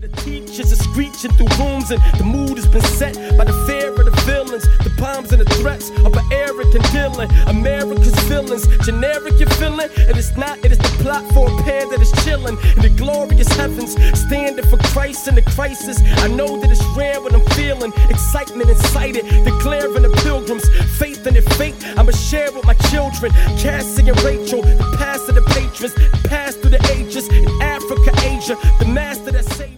The teachers are screeching through rooms and the mood has been set by the fear of the villains, the bombs and the threats of an Eric and Dylan. America's villains, generic you're feeling, and it's not, it is the plot for a pair that is chilling in the glorious heavens, standing for Christ in the crisis. I know that it's rare when I'm feeling excitement incited, declaring the pilgrims, faith in their fate. I'ma share with my children, Cassie and Rachel, the past of the patrons, the past through the ages, in Africa, Asia, the master that saved.